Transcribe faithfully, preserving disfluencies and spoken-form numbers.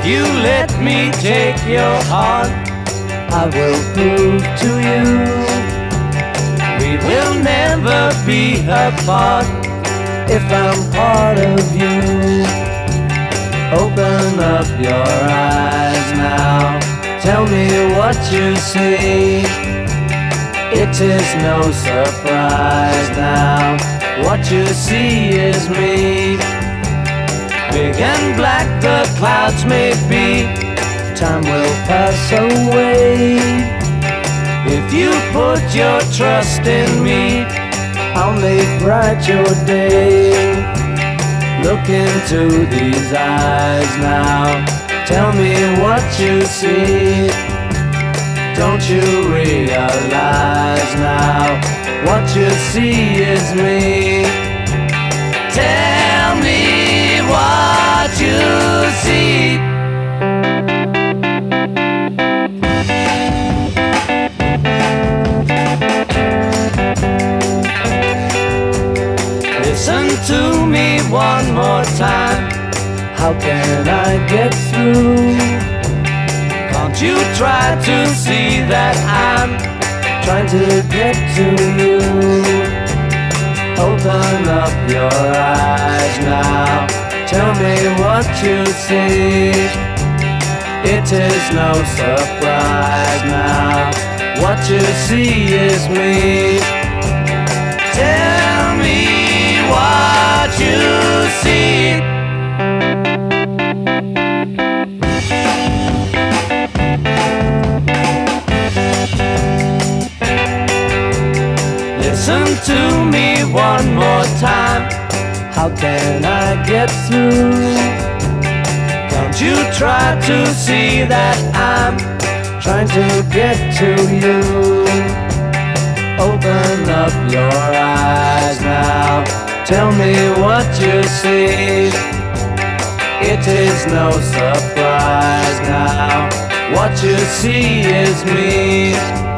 you let me take your heart, I will prove to you we will never be apart. if I'm part of you. Open up your eyes now, tell me what you see. It is no surprise now, what you see is me. Big and black the clouds may be, time will pass away. if you put your trust in me, I'll make bright your day. Look into these eyes now, tell me what you see. Don't you realize now, what you see is me? tell me what you see. Listen to me one more time, How can I get through? can't you try to see that I'm Trying to get to you. Open up your eyes now, tell me what you see. It is no surprise now, what you see is me. tell me what you see. Listen to me one more time, How can I get through? can't you try to see that I'm Trying to get to you. Open up your eyes now, tell me what you see. It is no surprise now, what you see is me.